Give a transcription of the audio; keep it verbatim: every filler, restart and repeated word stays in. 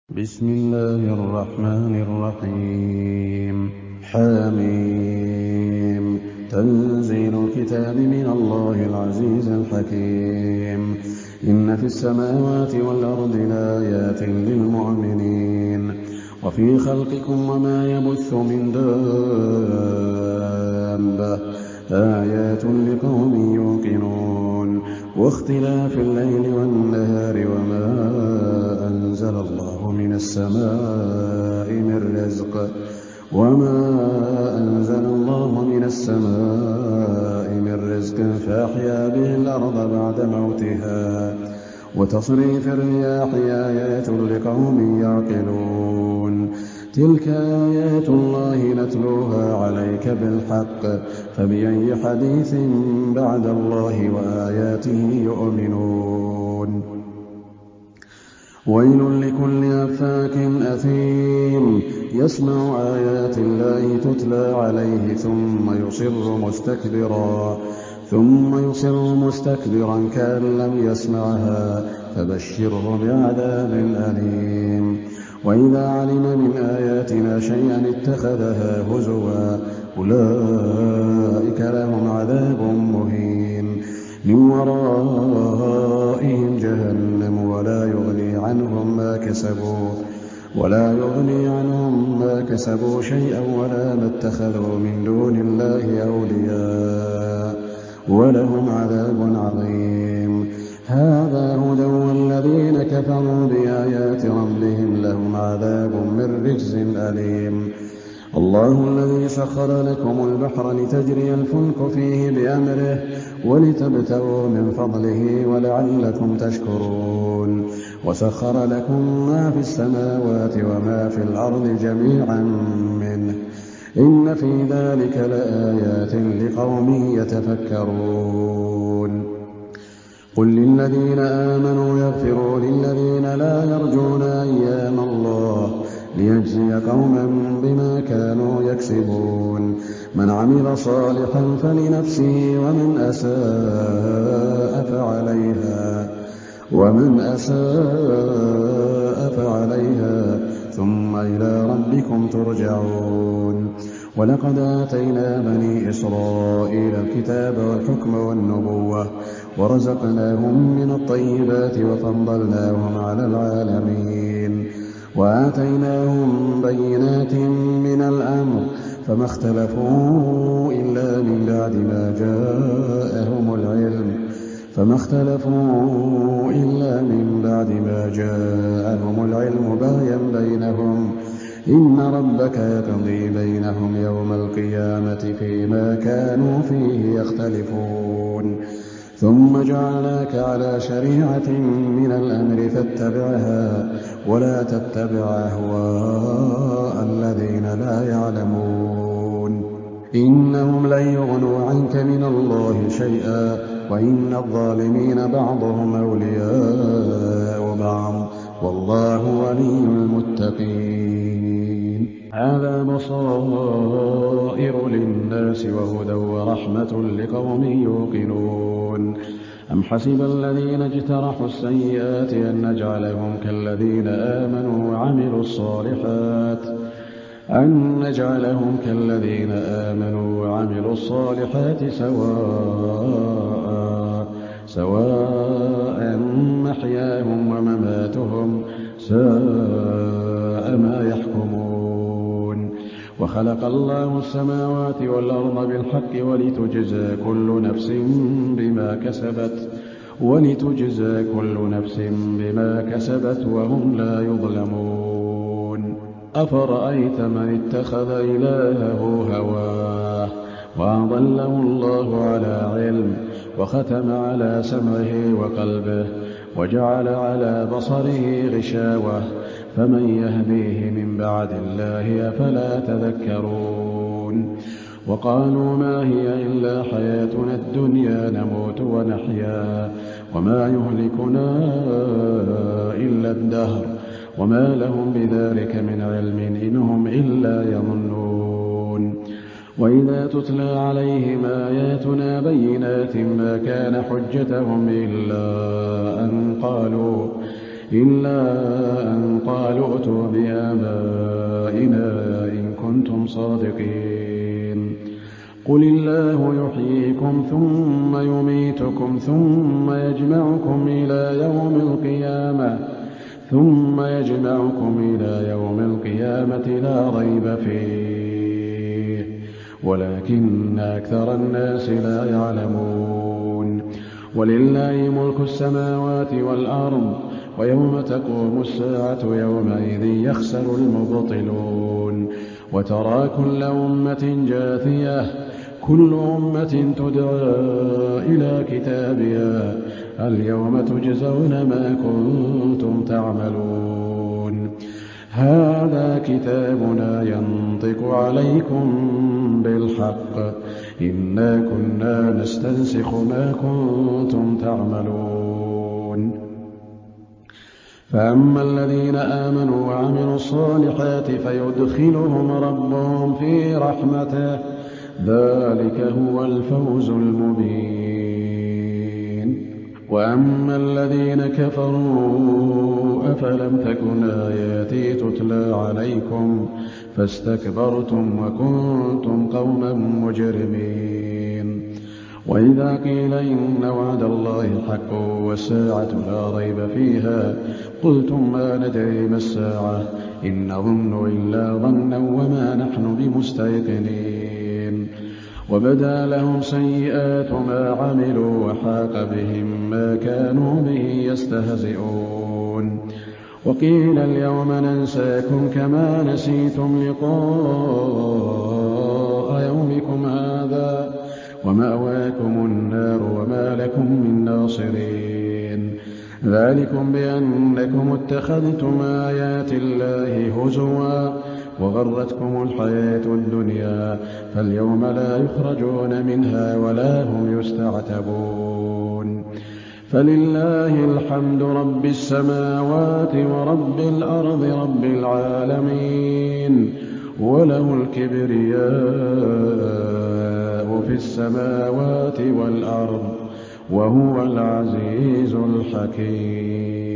بسم الله الرحمن الرحيم حميم تنزيل الكتاب من الله العزيز الحكيم إن في السماوات والأرض لآيات للمؤمنين وفي خلقكم وما يبث من دابة آيات لقوم يوقنون واختلاف الليل والنهار وما أنزل الله من السماء من رزق وما أنزل الله من السماء من رزق فأحيا به الأرض بعد موتها وتصريف الرياح آيات لقوم يعقلون تلك آيات الله نتلوها عليك بالحق فبأي حديث بعد الله وآياته يؤمنون ويل لكل أفاك أثيم يسمع آيات الله تتلى عليه ثم يصر مستكبرا ثم يصر مستكبرا كأن لم يسمعها فبشره بعذاب أليم وإذا علم من آياتنا شيئا اتخذها هزوا أولئك لهم عذاب مهين من ورائهم جهنم ولا يغني عنهم ما كسبوا ولا يغني عنهم ما كسبوا شيئا ولا ما اتخذوا من دون الله أولياء ولهم عذاب عظيم هذا هدى والذين كفروا بآيات ربهم لهم عذاب من رجز أليم الله الذي سخر لكم البحر لتجري الفلك فيه بأمره ولتبتغوا من فضله ولعلكم تشكرون وسخر لكم ما في السماوات وما في الأرض جميعا منه إن في ذلك لآيات لقوم يتفكرون قل للذين آمنوا يغفروا للذين لا يرجون أيام الله ليجزي قوما بما كانوا يكسبون من عمل صالحا فلنفسه ومن أساء فعليها ومن أساء فعليها ثم إلى ربكم ترجعون ولقد آتينا بني إسرائيل الكتاب والحكم والنبوة ورزقناهم من الطيبات وفضلناهم على العالمين وآتيناهم بينات من الأمر فما اختلفوا إلا من بعد ما جاءهم العلم فما اختلفوا إلا من بعد ما جاءهم العلم بغيا بينهم إن ربك يقضي بينهم يوم القيامة فيما كانوا فيه يختلفون ثم جعلناك على شريعة من الأمر فاتبعها ولا تتبع أهواء الذين لا يعلمون إنهم لن يغنوا عنك من الله شيئا وإن الظالمين بعضهم أولياء بعض والله ولي المتقين هذا بصائر للناس وهدى ورحمة لقوم يوقنون أم حسب الذين اجترحوا السيئات أن نجعلهم كالذين آمنوا وعملوا الصالحات أن نجعلهم كالذين آمنوا وعملوا الصالحات سواء سواء محياهم ومماتهم ساء ما يحكمون وخلق الله السماوات والأرض بالحق ولتجزى كل نفس بما كسبت ولتجزى كل نفس بما كسبت وهم لا يظلمون أفرأيت من اتخذ إلهه هواه وأضله الله على علم وختم على سمعه وقلبه وجعل على بصره غشاوة فمن يهديه من بعد الله أفلا تذكرون وقالوا ما هي إلا حياتنا الدنيا نموت ونحيا وما يهلكنا إلا الدهر وما لهم بذلك من علم إنهم إلا يظنون وإذا تتلى عليهم آياتنا بينات ما كان حجتهم إلا أن قالوا إلا أن قالوا ائتوا بآبائنا إن كنتم صادقين قل الله يحييكم ثم يميتكم ثم يجمعكم إلى يوم القيامة ثم يجمعكم إلى يوم القيامة لا ريب فيه ولكن أكثر الناس لا يعلمون ولله ملك السماوات والأرض ويوم تقوم الساعة يومئذ يخسر المبطلون وترى كل أمة جاثية كل أمة تدعى إلى كتابها اليوم تجزون ما كنتم تعملون هذا كتابنا ينطق عليكم بالحق إنا كنا نستنسخ ما كنتم تعملون فأما الذين آمنوا وعملوا الصالحات فيدخلهم ربهم في رحمته ذلك هو الفوز المبين وأما الذين كفروا أفلم تكن آياتي تتلى عليكم فاستكبرتم وكنتم قوما مجرمين وإذا قيل إن وعد الله حق والساعة لا ريب فيها قلتم ما ندري ما الساعة إن نظن إلا ظنا وما نحن بمستيقنين وبدا لهم سيئات ما عملوا وحاق بهم ما كانوا به يستهزئون وقيل اليوم ننساكم كما نسيتم لقاء يومكم هذا ومأواكم النار وما لكم من ناصرين ذلكم بأنكم اتخذتم آيات الله هزوا وغرتكم الحياة الدنيا فاليوم لا يخرجون منها ولا هم يستعتبون فلله الحمد رب السماوات ورب الأرض رب العالمين وله الكبرياء في السماوات والأرض وهو العزيز الحكيم